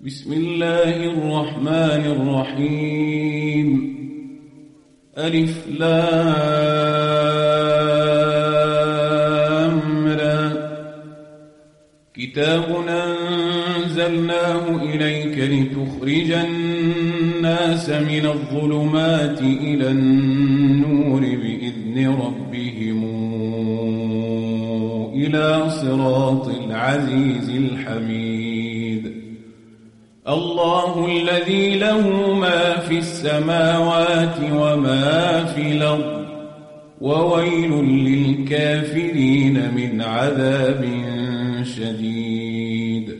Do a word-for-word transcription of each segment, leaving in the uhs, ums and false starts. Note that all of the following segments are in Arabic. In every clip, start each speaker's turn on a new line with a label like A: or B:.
A: بسم الله الرحمن الرحيم. ألف لام را. كتاب أنزلناه إليك لتخرج الناس من الظلمات إلى النور بإذن ربهم إلى صراط العزيز الحميد. الله الذي له ما في السماوات وما في الأرض وويل للكافرين من عذاب شديد.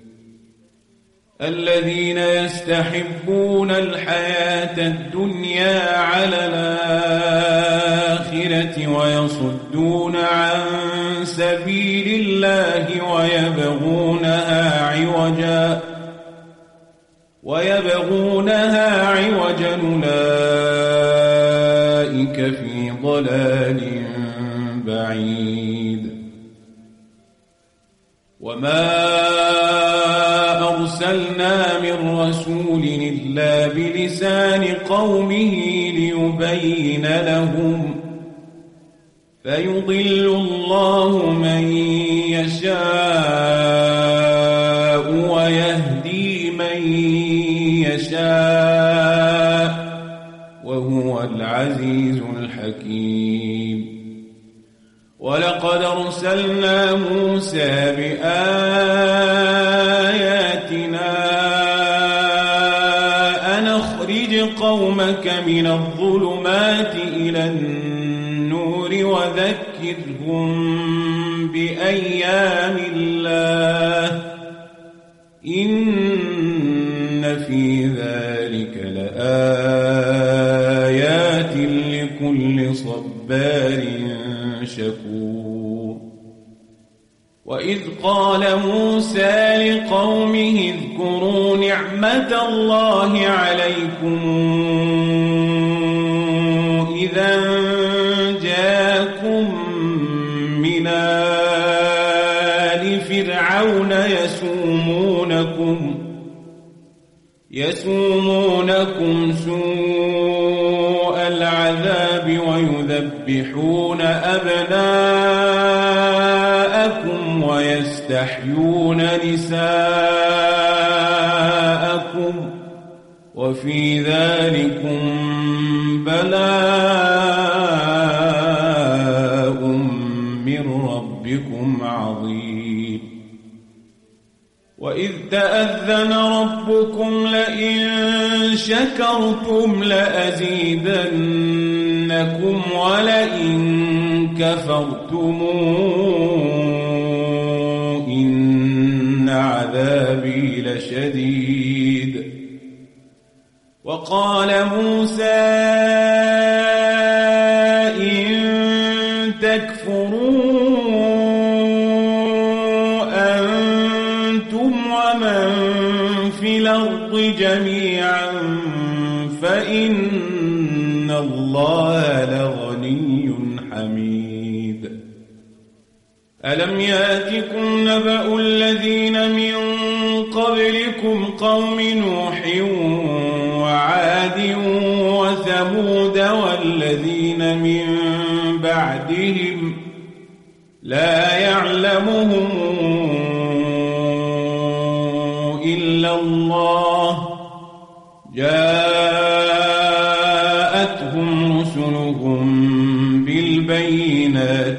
A: الذين يستحبون الحياة الدنيا على الآخرة ويصدون عن سبيل الله ويبغونها عوجا ويبغونها عوجا أولئك في ضلال بعيد. وما أرسلنا من رسول إلا بلسان قومه ليبين لهم فيضل الله من يشاء ويهدي من يشاء وهو العزيز الحكيم. ولقد أرسلنا موسى بآياتنا أن أخرج قومك من الظلمات إلى النور وذكرهم بأيام الله إن في ذلك لآيات لكل صبار شكور. وإذ قال موسى لقومه اذكروا نعمة الله عليكم إذا جاءكم من آل فرعون يسومونكم يسومونكم سوء العذاب ويذبحون أبناءكم ويستحيون نساءكم وفي ذلكم بلاء من ربكم عظيم. وإذ تأذن ربكم لئن شكرتم لأزيدنكم ولئن كفرتم إن عذابي لشديد. وقال موسى إن تكفروا أنتم ومن في الأرض جميعا فإن الله لغني حميد. ألم يأتكم نبأ الذين من قبلكم قوم نوح وعاد وثمود والذين من بعدهم لا يعلمهم إلا الله جاءتهم رسلهم بالبينات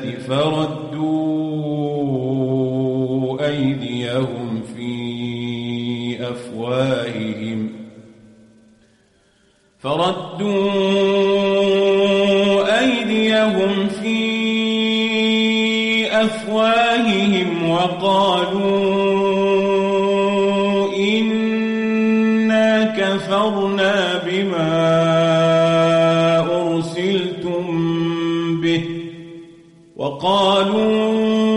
A: فردوا أيديهم في أفواههم فردوا أيديهم في أفواههم وقالوا إنا كفرنا بما أرسلتم به وقالوا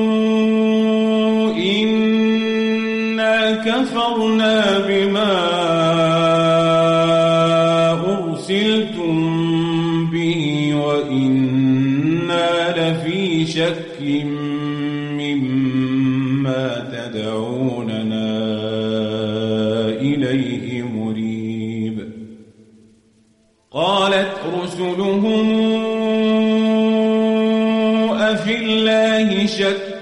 A: إنا كفرنا بما أرسلتم به وإنا لفي شك مما تدعوننا إليه مريب. قالت رسلهم أفي الله شك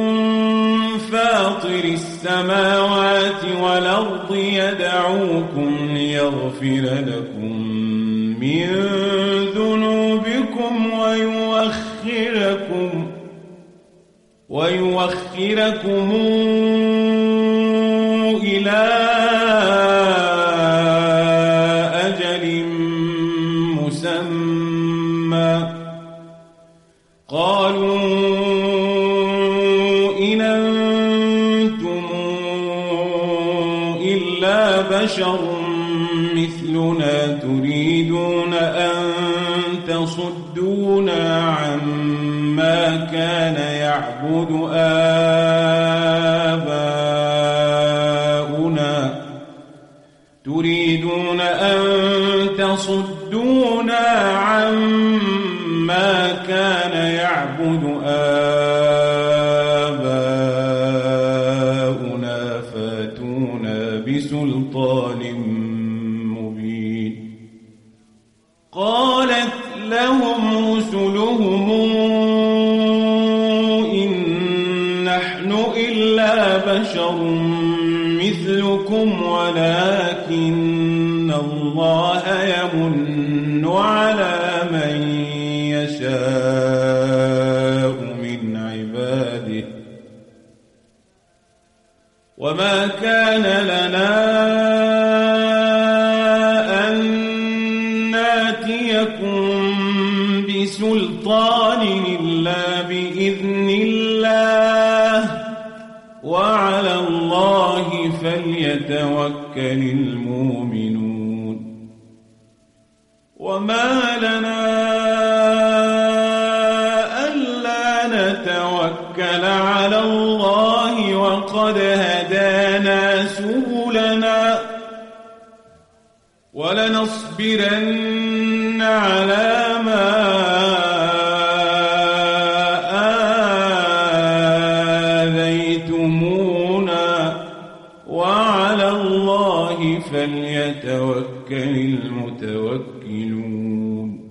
A: فاطر السماوات والأرض يدعوكم ليغفر لكم من ذنوبكم ويؤخركم ويؤخركم إلى أجل مسمى. قالوا إن أنتم إلا بشر مثلنا تريدون أن تصدونا عما كان يعبد آباؤنا تريدون أن تصدونا عما كان يعبد آباؤنا فاتونا بسلطان مبين. قالت لهم رسلهم إن نحن إلا بشر مثلكم ولكن الله يمن على من يشاء من عباده وما كان لنا أن ناتيكم بسلطان إلا بإذن الله وعلى الله فليتوكل المؤمنون. وما لنا ألا نتوكل على الله وقد هدانا سبلنا ولنصبرن على ما آذيتمونا وعلى الله فليتوكل المتوكلون.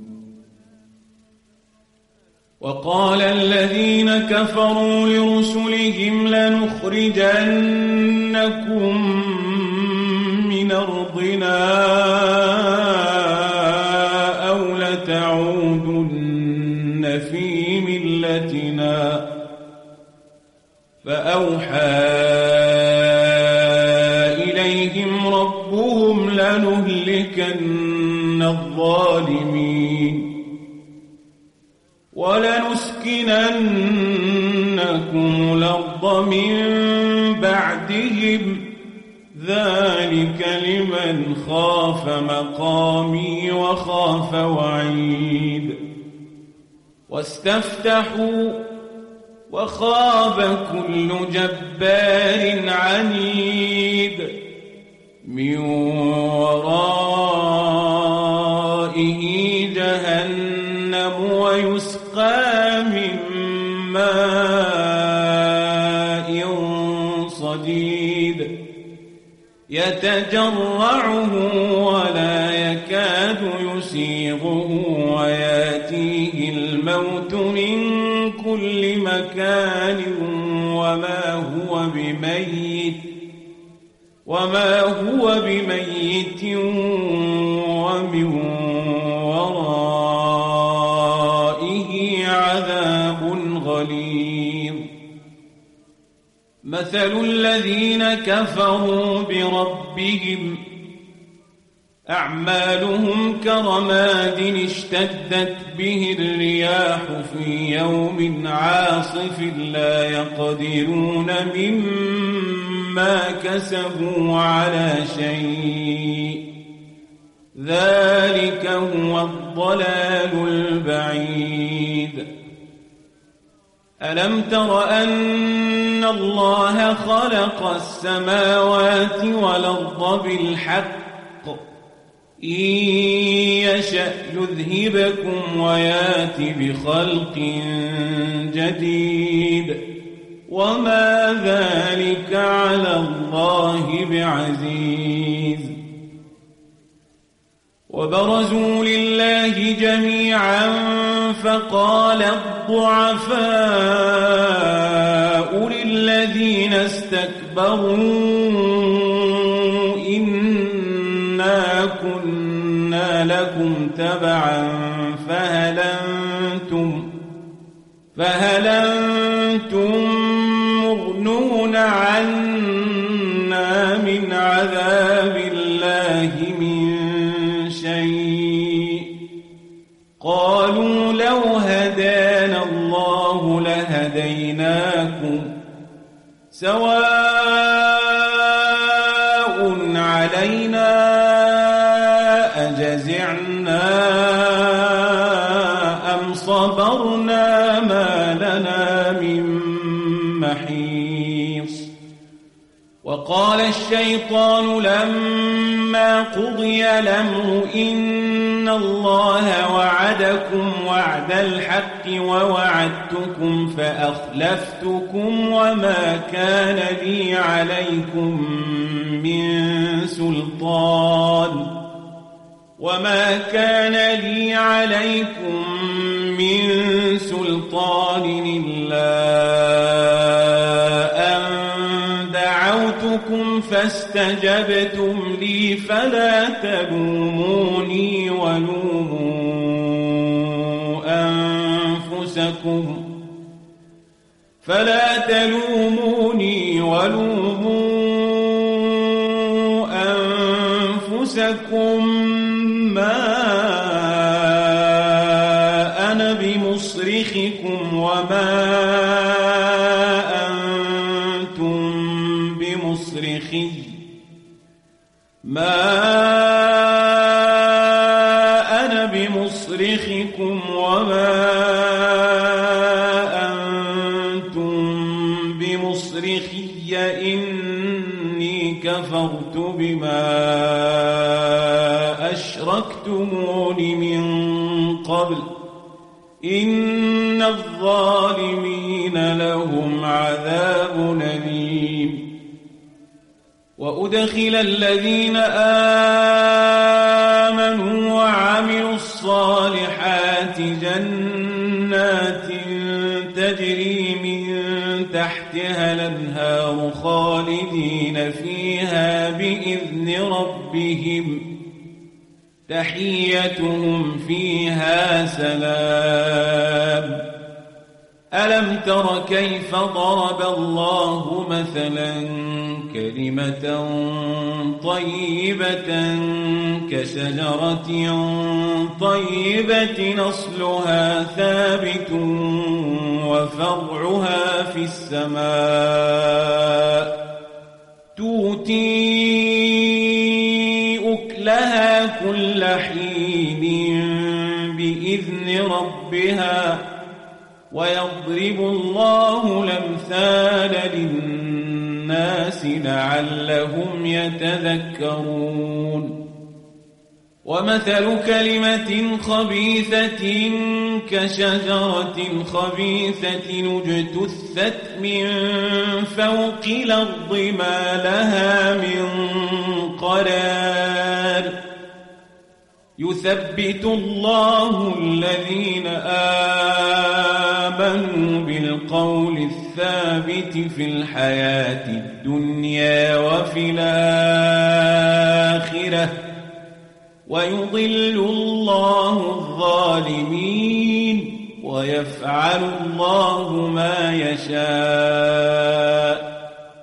A: وقال الذين كفروا لرسلهم لنخرجنكم من أرضنا أو لتعودن في ملتنا فأوحى إليهم ربهم لنهلكن الظالمين ولنسكننكم الأرض من بعدهم ذلك لمن خاف مقامي وخاف وعيد. واستفتحوا وخاب كل جبار عنيد من ورائه جهنم ويسقى من ماء صديد يتجرعه ولا يكاد يسيغه وياتيه الموت من كل مكان وما هو بميت وما هو بميت ومن ورائه عذاب غليظ. مثل الذين كفروا بربهم أعمالهم كرماد اشتدت به الرياح في يوم عاصف لا يقدرون مما كسبوا على شيء ذلك هو الضلال البعيد. ألم تر أن الله خلق السماوات والأرض بالحق إن يشأ يذهبكم ويات بخلق جديد وما ذلك على الله بعزيز وبرزوا لله جميعا فقال الضعفاء للذين استكبروا إنا كنا لكم تبعا فهل أنتم فهل أنتم مغنون عنا من عذاب الله من شيء قالوا لو هدانا الله لهديناكم سواء علينا أجزعنا أم صبرنا ما لنا من محيص وقال الشيطان لما قضي الأمر إن الله وعدكم وعد الحق ووعدتكم فأخلفتكم وما كان لي عليكم من سلطان وما كان لي عليكم من سلطان إلا أن دعوتكم فاستجبتم لي فلا تلوموني ولوموا أنفسكم فلا تلوموني ولوموا أنفسكم ما أنا بمصرخكم وما أنتم بمصرخي ما أنا بمصرخكم وما أنتم بمصرخي إني كفرت بما أشركتمون من قبل إن الظالمين لهم عذاب أليم وأدخل الذين آمنوا وعملوا الصالحات جنات تجري من تحتها الأنهار خالدين فيها بإذن ربهم تحيتهم فيها سلام ألم تر كيف ضرب الله مثلا كلمة طيبة كشجرة طيبة أصلها ثابت وفرعها في السماء تؤتي أكلها كل حين بإذن ربها ويضرب الله الأمثال للناس لعلهم يتذكرون ومثل كلمة خبيثة كشجرة خبيثة اجتثت من فوق الأرض ما لها من قرار يثبت الله الذين آمنوا بالقول الثابت في الحياة الدنيا وفي الآخرة ويضل الله الظالمين ويفعل الله ما يشاء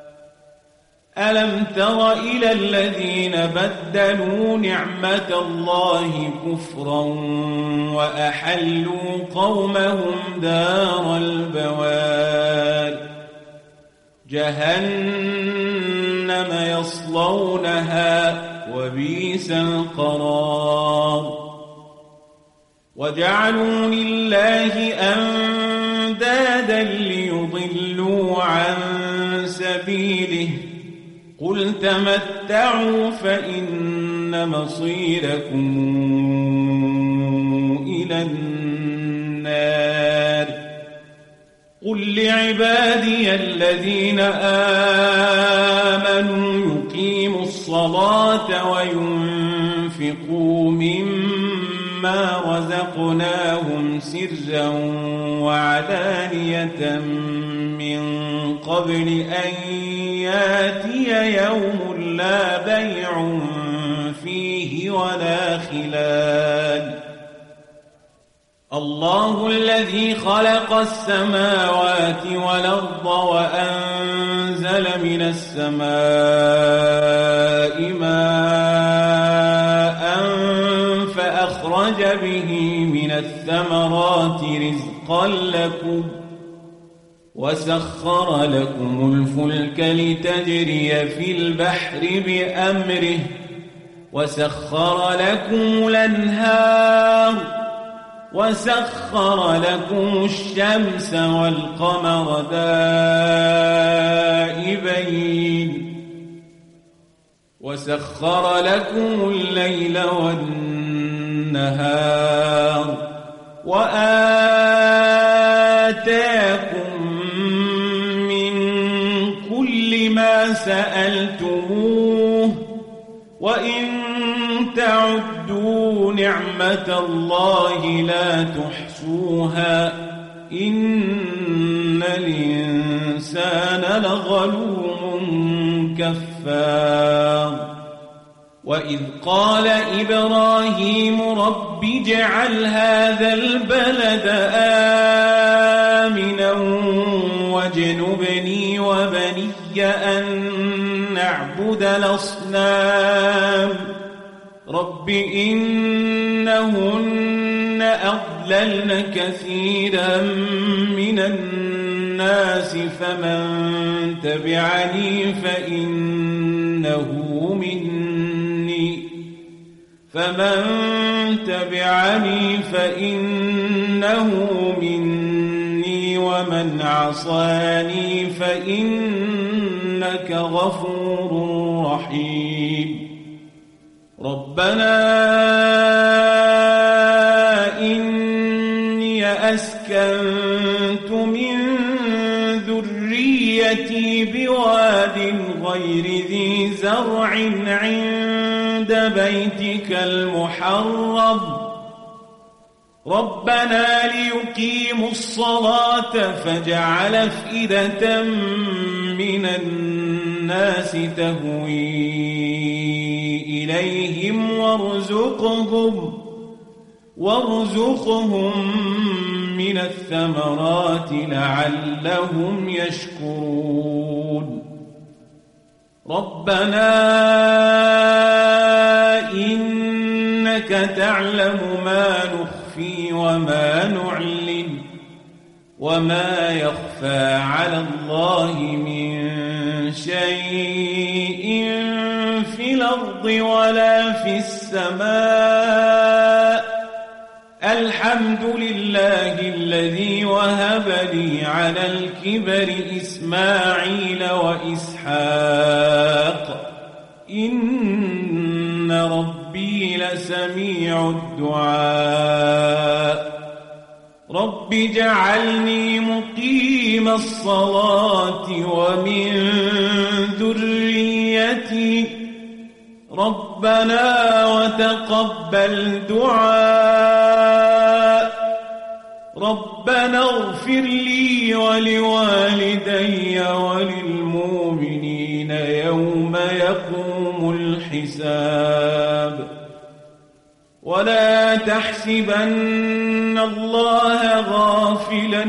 A: ألم تر إلى الذين بدلوا نعمة الله كفرا وأحلوا قومهم دار البوار جهنم يصلونها وبئس القرار وجعلوا لله أندادا ليضلوا عن سبيله قل تمتعوا فإن مصيركم إلى النار قل لعبادي عبادي الذين آمنوا يقيموا الصلاة وينفقوا مما رزقناهم سرا وعلانية من قبل أن ياتي يوم لا بيع فيه ولا خلال. الله الذي خلق السماوات والأرض وأنزل من السماء ماء فأخرج به من الثمرات رزقا لكم وسخر لكم الفلك لتجري في البحر بأمره وسخر لكم الأنهار وسخر لكم الشمس والقمر دائبين وسخر لكم الليل والنهار وآتاكم من كل ما سألتموه وإن تعدوا نعمة الله لا تحصوها إن الإنسان لظلوم كفار. وإذ قال إبراهيم رب اجعل هذا البلد آمنا واجنبني وبني أن نعبد الأصنام رب إنهن أضللن كثيرا من الناس فمن تبعني فإنه مني فمن تبعني فإنه مني ومن عصاني فإنك غفور رحيم. ربنا إني أسكنت من ذريتي بواد غير ذي زرع عند بيتك المحرم ربنا ليقيموا الصلاة فاجعل أفئدة من الناس تهوي إليهم وارزقهم وارزقهم من الثمرات لعلهم يشكرون. ربنا إنك تعلم ما نخفي وما نعلن وما يخفى على الله من شيء في الأرض ولا في السماء الحمد لله الذي وهب لي على الكبر إسماعيل وإسحاق إن ربي لسميع الدعاء. رب اجعلني مقيم الصلاة ومن ذريتي ربنا وتقبل دعاء. ربنا اغفر لي ولوالدي وللمؤمنين يوم يقوم الحساب. ولا تحسبن الله غافلا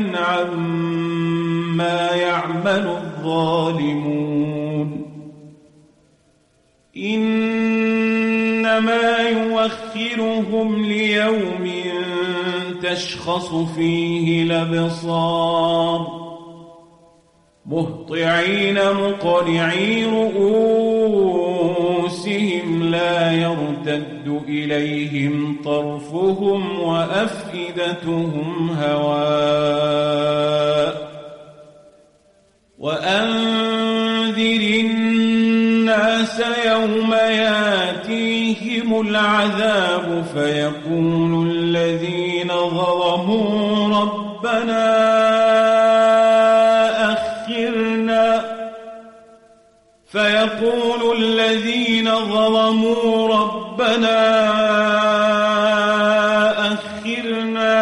A: عما يعمل الظالمون إنما يؤخرهم ليوم تشخص فيه الأبصار مهطعين مقنعي رؤوسهم لا يرتد إليهم طرفهم وأفئدتهم هواء. وأنذر الناس يوم ياتيهم العذاب فيقول الذين ظلموا ربنا فيقول الذين ظلموا ربنا أخرنا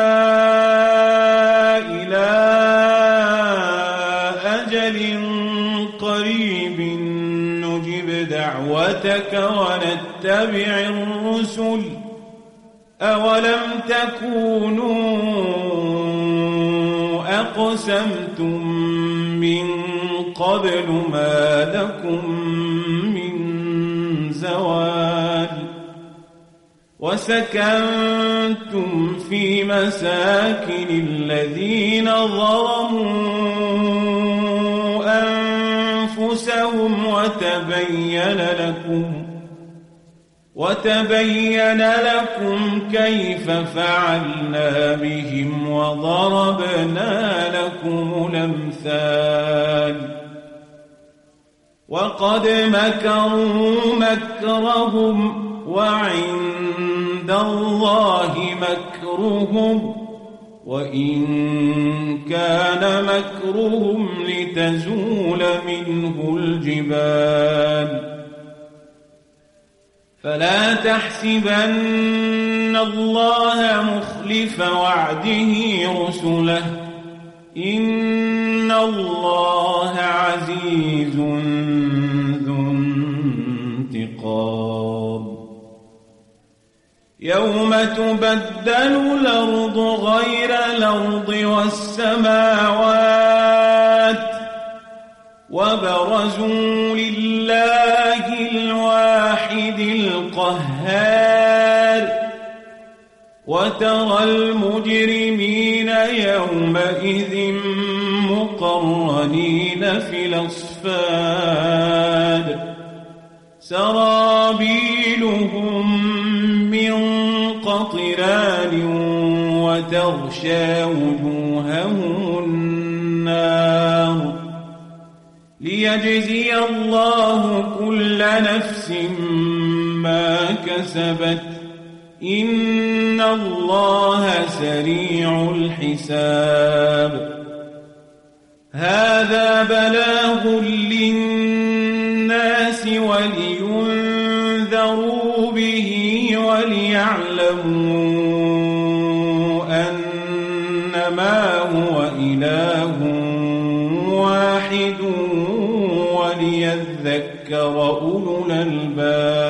A: إلى أجل قريب نجب دعوتك ونتبع الرسل أولم تكونوا أقسمتم من قبل ما لكم من زوال وسكنتم في مساكن الذين ظلموا أنفسهم وتبين لكم وتبين لكم كيف فعلنا بهم وضربنا لكم الأمثال وقد مكروا مكرهم وعند الله مكرهم وإن كان مكرهم لتزول منه الجبال فلا تحسبن الله مخلف وعده رسله إن الله عزيز ذو انتقام يوم تبدل الأرض غير الأرض والسماوات وبرزوا لله الواحد القهار وترى المجرمين يومئذ مقرنين في الأصفاد سرابيلهم من قطران وتغشى وجوههم النار ليجزي الله كل نفس ما كسبت إن الله سريع الحساب هذا بلاغ للناس ولينذروا به وليعلموا أنما هو إله واحد وليذكر أولو الألباب